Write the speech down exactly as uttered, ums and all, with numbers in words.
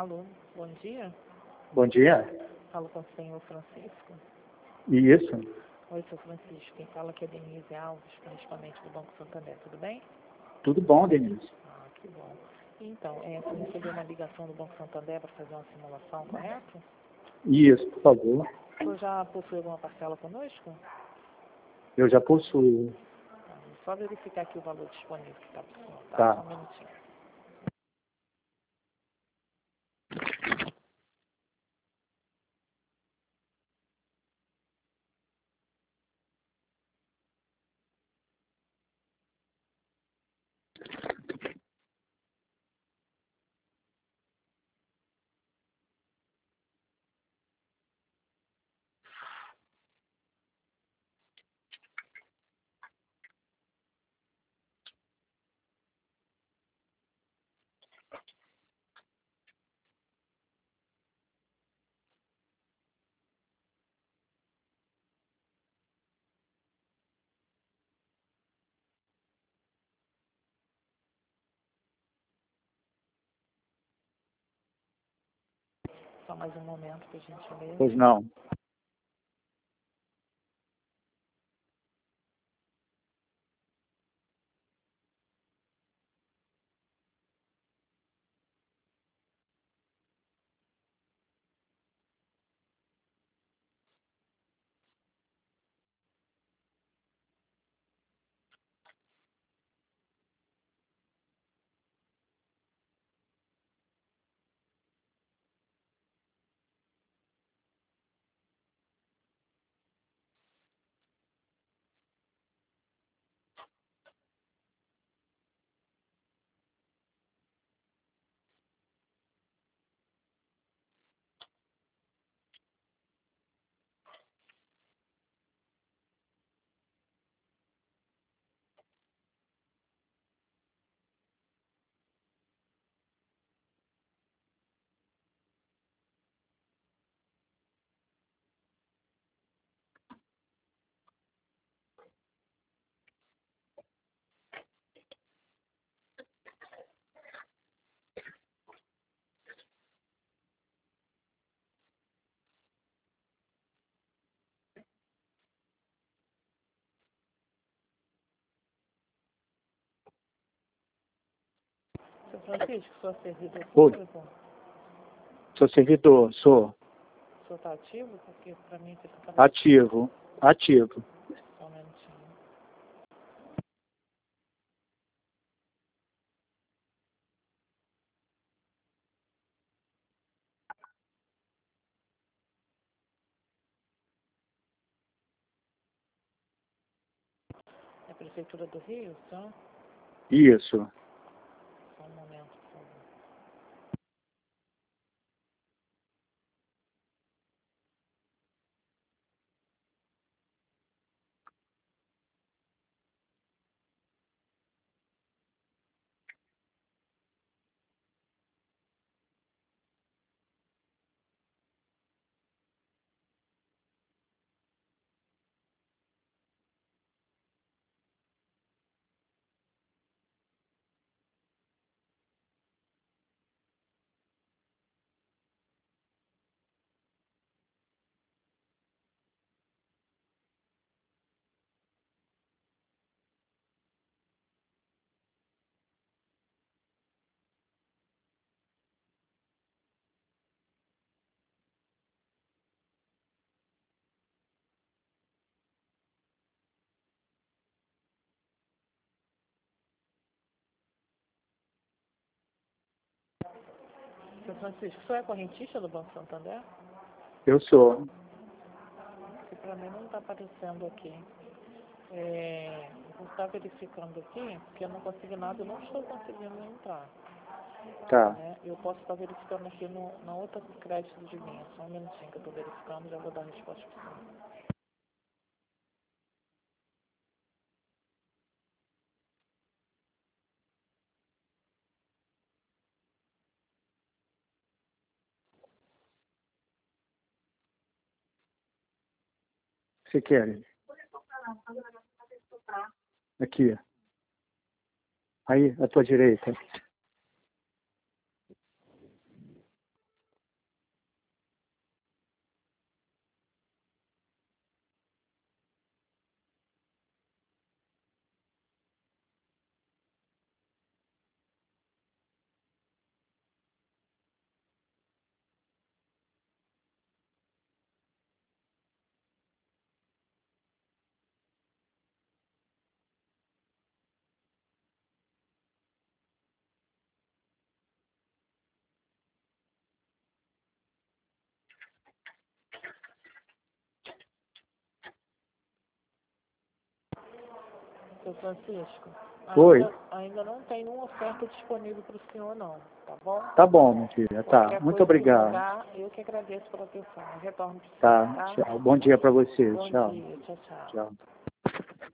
Alô, bom dia. Bom dia. Falo com o senhor Francisco. Isso. Oi, senhor Francisco. Quem fala aqui é Denise Alves, principalmente do Banco Santander. Tudo bem? Tudo bom, Denise? Ah, que bom. Então, é, você recebeu uma ligação do Banco Santander para fazer uma simulação, correto? Isso, por favor. O senhor já possui alguma parcela conosco? Eu já possuo. Tá, só verificar aqui o valor disponível que está para o senhor, tá? Tá. Só um minutinho. Só mais um momento, por gentileza. Pois não. Senhor Francisco, sou servidor Oi. público? Sou servidor, sou. O senhor está ativo? Porque para mim aqui fica... Ativo. Ativo. Só um minutinho. É a Prefeitura do Rio, tá? Isso. Só um momento, por favor. Senhor Francisco, o senhor é correntista do Banco Santander? Eu sou. Porque para mim não está aparecendo aqui. É, eu vou estar verificando aqui, porque eu não consegui nada, eu não estou conseguindo entrar. Tá. Né? Eu posso estar verificando aqui no, na outra crédito de linha. Só um minutinho que eu estou verificando, já vou dar a resposta para o senhor. Você quer? Aqui. Aí, à tua direita. Seu Francisco, Oi. ainda, ainda não tem uma oferta disponível para o senhor, não, tá bom? Tá bom, minha filha. Tá. Qualquer Muito coisa que obrigado. mudar, eu que agradeço pela atenção. Eu retorno para o Tá. senhor, tá? Tchau. Bom dia para você. Bom Tchau. dia, tchau, tchau. Tchau.